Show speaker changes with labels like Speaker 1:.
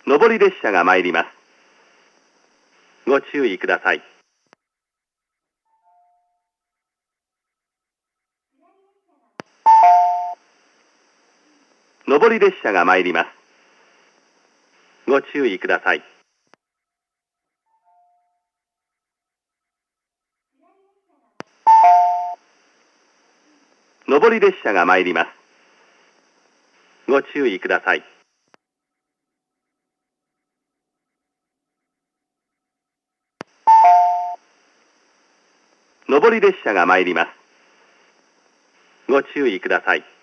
Speaker 1: 上り列車が参ります。ご注意ください。上り列車が参ります。ご注意ください。上り列車が参ります。ご注意ください。上り列車が参ります。ご注意ください。